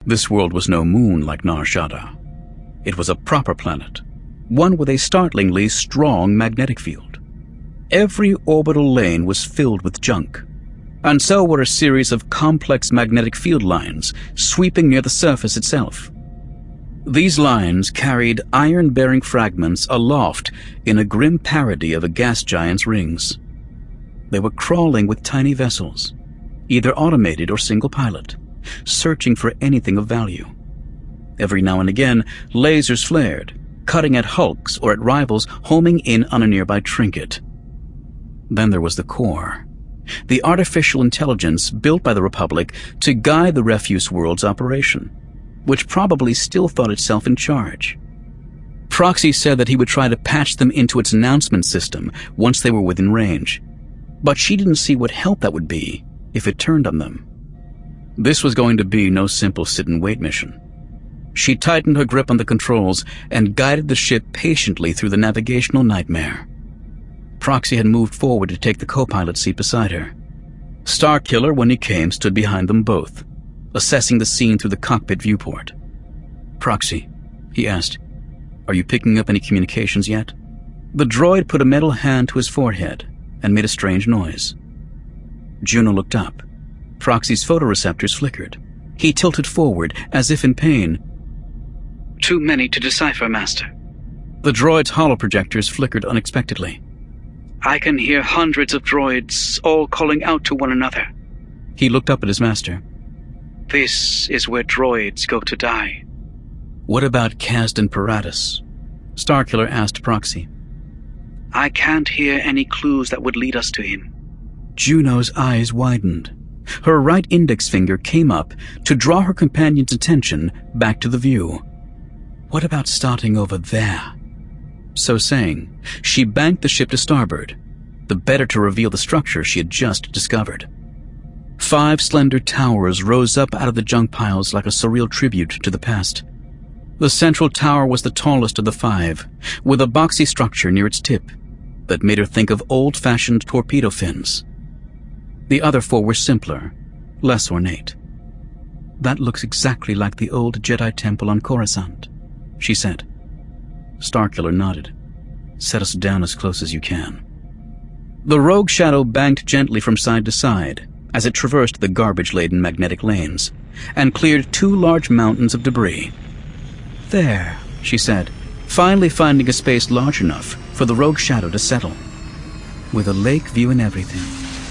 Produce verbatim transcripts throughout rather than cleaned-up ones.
This world was no moon like Nar Shaddaa. It was a proper planet, one with a startlingly strong magnetic field. Every orbital lane was filled with junk, and so were a series of complex magnetic field lines sweeping near the surface itself. These lines carried iron-bearing fragments aloft in a grim parody of a gas giant's rings. They were crawling with tiny vessels, either automated or single-pilot, searching for anything of value. Every now and again, lasers flared, cutting at hulks or at rivals homing in on a nearby trinket. Then there was the core, the artificial intelligence built by the Republic to guide the refuse world's operation, which probably still thought itself in charge. Proxy said that he would try to patch them into its announcement system once they were within range, but she didn't see what help that would be if it turned on them. This was going to be no simple sit-and-wait mission. She tightened her grip on the controls and guided the ship patiently through the navigational nightmare. Proxy had moved forward to take the co-pilot seat beside her. Starkiller, when he came, stood behind them both, assessing the scene through the cockpit viewport. "Proxy," he asked, "are you picking up any communications yet?" The droid put a metal hand to his forehead and made a strange noise. Juno looked up. Proxy's photoreceptors flickered. He tilted forward, as if in pain. "Too many to decipher, Master." The droid's holoprojectors flickered unexpectedly. "I can hear hundreds of droids, all calling out to one another." He looked up at his master. "This is where droids go to die." "What about Kazdan Paratus?" Starkiller asked Proxy. "I can't hear any clues that would lead us to him." Juno's eyes widened. Her right index finger came up to draw her companion's attention back to the view. "What about starting over there?" So saying, she banked the ship to starboard, the better to reveal the structure she had just discovered. Five slender towers rose up out of the junk piles like a surreal tribute to the past. The central tower was the tallest of the five, with a boxy structure near its tip that made her think of old-fashioned torpedo fins. The other four were simpler, less ornate. "That looks exactly like the old Jedi temple on Coruscant," she said. Starkiller nodded. "Set us down as close as you can." The rogue shadow banked gently from side to side as it traversed the garbage-laden magnetic lanes and cleared two large mountains of debris. "There," she said, finally finding a space large enough for the rogue shadow to settle, with a lake view and everything.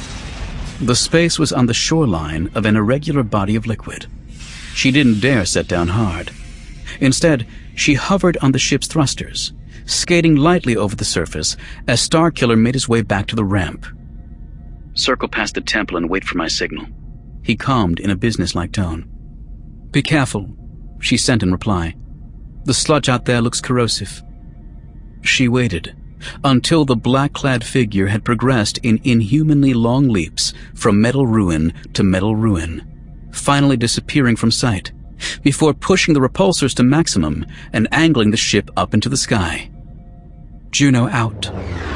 The space was on the shoreline of an irregular body of liquid. She didn't dare set down hard. Instead, she hovered on the ship's thrusters, skating lightly over the surface as Starkiller made his way back to the ramp. "Circle past the temple and wait for my signal," he calmed in a businesslike tone. "Be careful," she sent in reply. "The sludge out there looks corrosive." She waited until the black-clad figure had progressed in inhumanly long leaps from metal ruin to metal ruin, finally disappearing from sight, before pushing the repulsors to maximum and angling the ship up into the sky. Juno out.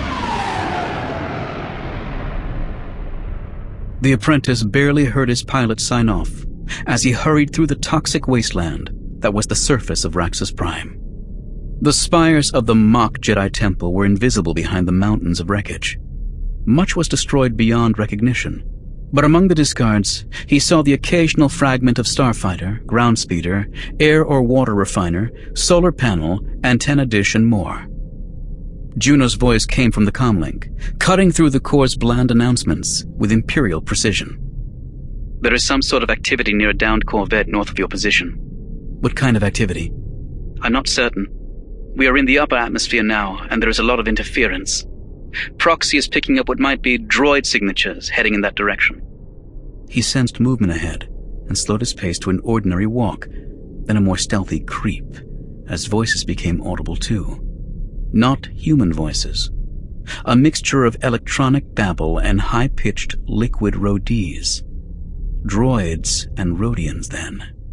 The apprentice barely heard his pilot sign off as he hurried through the toxic wasteland that was the surface of Raxus Prime. The spires of the mock Jedi temple were invisible behind the mountains of wreckage. Much was destroyed beyond recognition, but among the discards, he saw the occasional fragment of starfighter, ground speeder, air or water refiner, solar panel, antenna dish, and more. Juno's voice came from the comlink, cutting through the core's bland announcements with imperial precision. "There is some sort of activity near a downed corvette north of your position." "What kind of activity?" "I'm not certain. We are in the upper atmosphere now, and there is a lot of interference. Proxy is picking up what might be droid signatures heading in that direction." He sensed movement ahead and slowed his pace to an ordinary walk, then a more stealthy creep, as voices became audible too. Not human voices. A mixture of electronic babble and high-pitched liquid Rhodese. Droids and Rhodians, then.